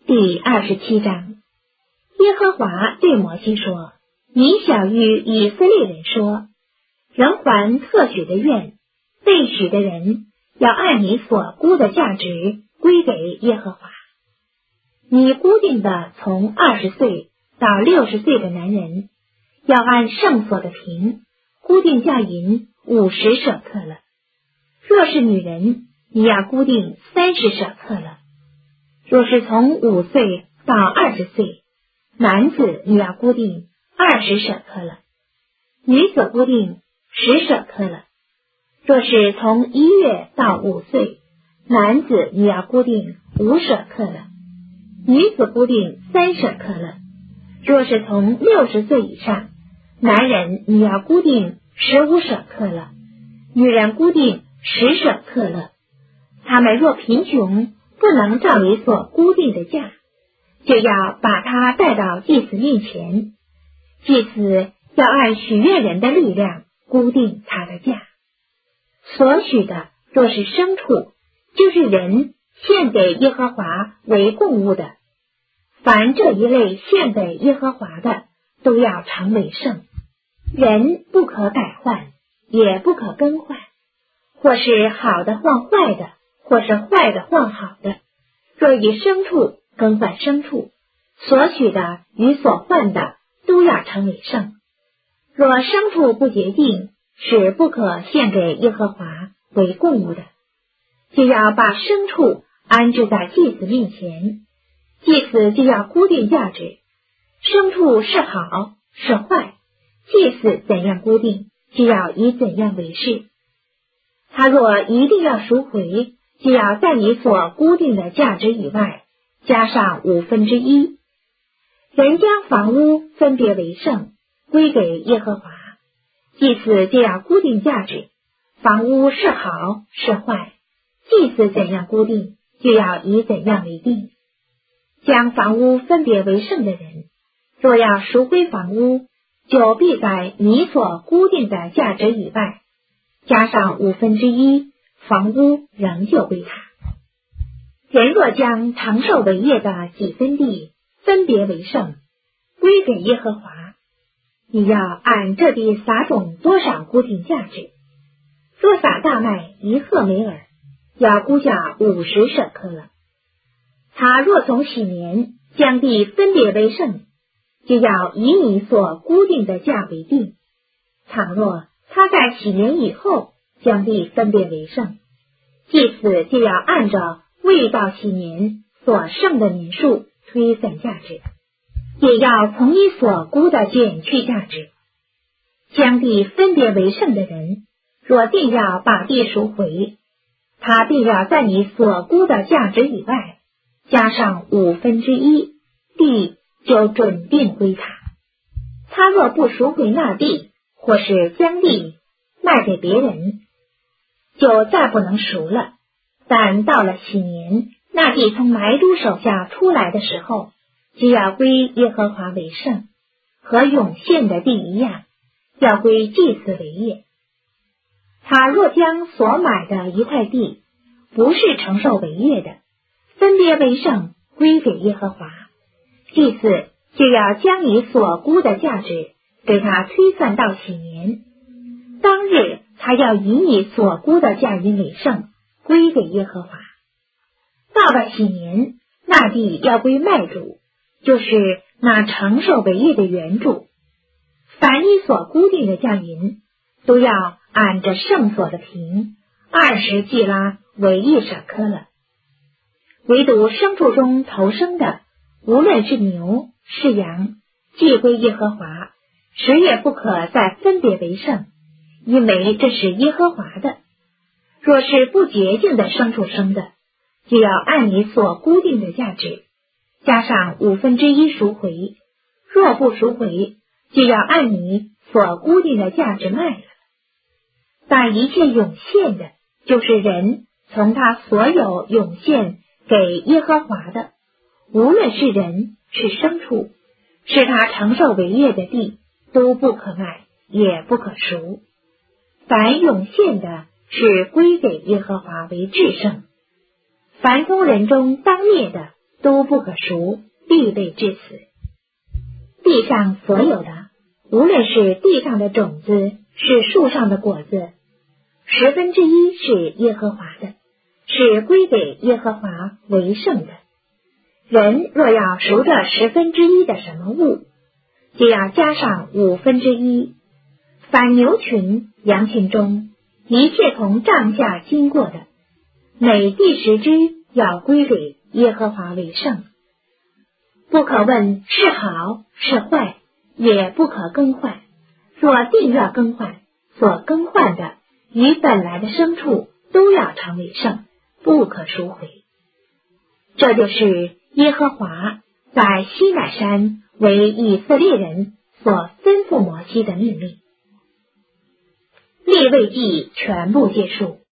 第27章。耶和华对摩西说：你小谕以色列人说，人还特许的愿，被许的人要按你所估的价值归给耶和华。你估定的从20岁到60岁的男人，要按圣所的平估定价银50舍克勒。若是女人，你要估定30舍克勒。若是从5岁到20岁，男子你要估定20舍克勒，女子估定10舍克勒。若是从1月到5岁，男子你要估定5舍克勒，女子估定3舍克勒。若是从60岁以上，男人你要估定15舍克勒，女人估定10舍克勒。他们若贫穷，不能照你所估定的价，就要把他带到祭司面前，祭司要按许愿人的力量估定他的价。所许的若是牲畜，就是人献给耶和华为供物的，凡这一类献给耶和华的，都要成为圣。人不可改换，也不可更换，或是好的换坏的，或是坏的换好的。若以牲畜更换牲畜，所许的与所换的都要成为圣。若牲畜不洁净，是不可献给耶和华为供物的，就要把牲畜安置在祭司面前，祭司就要估定价值。牲畜是好是坏，祭司怎样估定，就要以怎样为是。他若一定要赎回，就要在你所估定的价值以外加上1/5。人将房屋分别为圣，归给耶和华，祭司就要估定价值。房屋是好是坏，祭司怎样估定，就要以怎样为定。将房屋分别为圣的人，若要赎回房屋，就必在你所估定的价值以外加上1/5，房屋仍旧归他。人若将长寿为业的几分地分别为圣，归给耶和华，你要按这地撒种多少估定价值。若撒大麦1赫梅尔，要估价50舍克勒。他若从喜年将地分别为圣，就要以你所估定的价为定。倘若他在喜年以后将地分别为圣，祭司就要按照未到喜年所剩的年数推算价值，也要从你所估的减去价值。将地分别为圣的人，若定要把地赎回，他定要在你所估的价值以外加上1/5，地就准定归他。他若不赎回那地，或是将地卖给别人，就再不能赎了。但到了喜年，那地从买主手下出来的时候，就要归耶和华为圣，和永现的地一样，要归祭司为业。他若将所买的一块地不是承受为业的，分别为圣归给耶和华，祭司就要将你所估的价值给他推算到喜年。当日他要以你所估的价银为圣，归给耶和华。到了喜年，那地要归卖主，就是那承受为业的原主。凡你所估定的价银，都要按着圣所的平20季拉为1舍克勒。唯独牲畜中头生的，无论是牛是羊，既归耶和华，谁也不可再分别为圣，因为这是耶和华的。若是不洁净的牲畜生的，就要按你所估定的价值加上1/5赎回。若不赎回，就要按你所估定的价值卖了。但一切涌现的，就是人从他所有涌现给耶和华的，无论是人是牲畜，是他承受为业的地，都不可卖，也不可赎。凡涌现的，是归给耶和华为至圣。凡工人中当灭的， 都不可赎，必被致死。地上所有的，无论是地上的种子，是树上的果子，1/10是耶和华的，是归给耶和华为圣的。人若要赎这1/10的什么物，就要加上1/5。凡牛群、羊群中一切从帐下经过的，每第10只要归给耶和华为圣。不可问是好是坏，也不可更换。所定要更换，所更换的与本来的牲畜都要成为圣，不可赎回。这就是耶和华在西乃山为以色列人所吩咐摩西的命令。利未记全部结束。